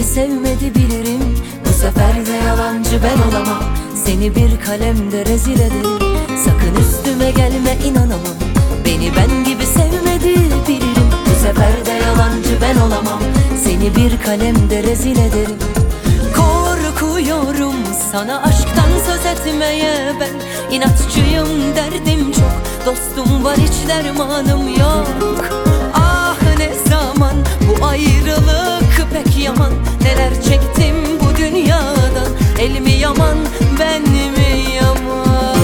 sevmedi bilirim. Bu sefer de yalancı ben olamam, seni bir kalemde rezil ederim. Sakın üstüme gelme, inanamam, beni ben gibi sevmedi bilirim. Bu sefer de yalancı ben olamam, seni bir kalemde rezil ederim. Korkuyorum sana aşktan söz etmeye ben. İnatçıyım, derdim çok, dostum var hiç dermanım yok. Ah ne zaman bu ayrılık pek yaman. Neler çektim bu dünyadan, el mi yaman ben mi yaman.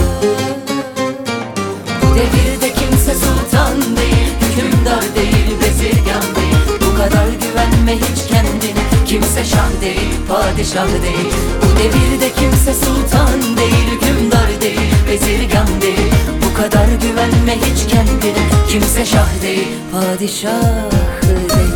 Bu devirde kimse sultan değil, hükümdar değil, bezirgan değil. Bu kadar güvenme hiç kendine, kimse şah değil, padişah değil. Bu devirde kimse sultan değil, hükümdar değil, bezirgan değil. Bu kadar güvenme hiç kendine, kimse şah değil, padişah değil.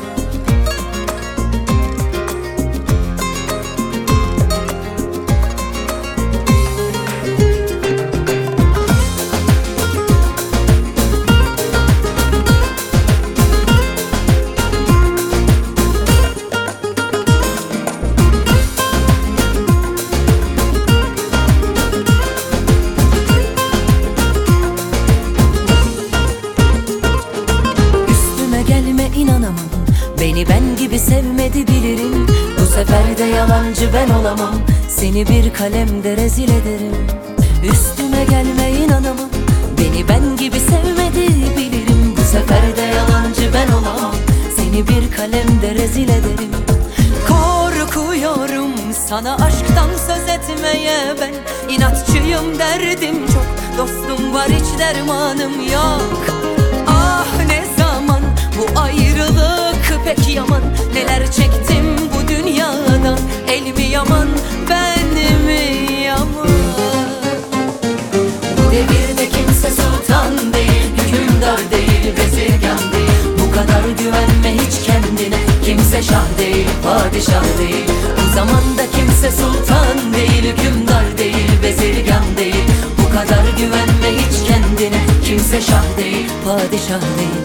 İnanamam, beni ben gibi sevmedi bilirim. Bu sefer de yalancı ben olamam, seni bir kalemde rezil ederim. Üstüme gelme, inanamam, beni ben gibi sevmedi bilirim. Bu sefer de yalancı ben olamam, seni bir kalemde rezil ederim. Korkuyorum sana aşktan söz etmeye ben. İnatçıyım, derdim çok, dostum var hiç dermanım yok. Ah ne zaman bu ayrılık pek yaman. Neler çektim bu dünyadan, el mi yaman ben mi yaman. Bu devirde kimse sultan değil, hükümdar değil, bezirgan değil. Bu kadar güvenme hiç kendine, kimse şah değil, padişah değil. Bu zamanda kimse sultan değil, hükümdar değil, bezirgan değil. Bu kadar güvenme hiç kendine, kimse şah değil, padişah değil.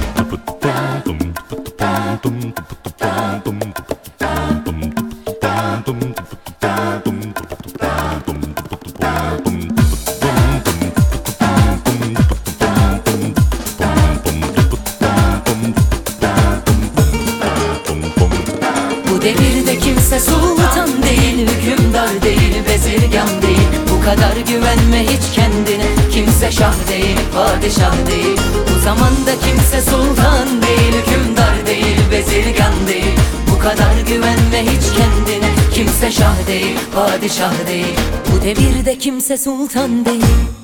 Bu devirde kimse sultan değil, hükümdar değil, bezirgan değil. Bu kadar güvenme hiç kendine, kimse şah değil, padişah değil. Bu zamanda kimse sultan değil, hükümdar değil, bezirgan değil. Bu kadar güvenme hiç kendine, kimse şah değil, padişah değil. Bu devirde kimse sultan değil.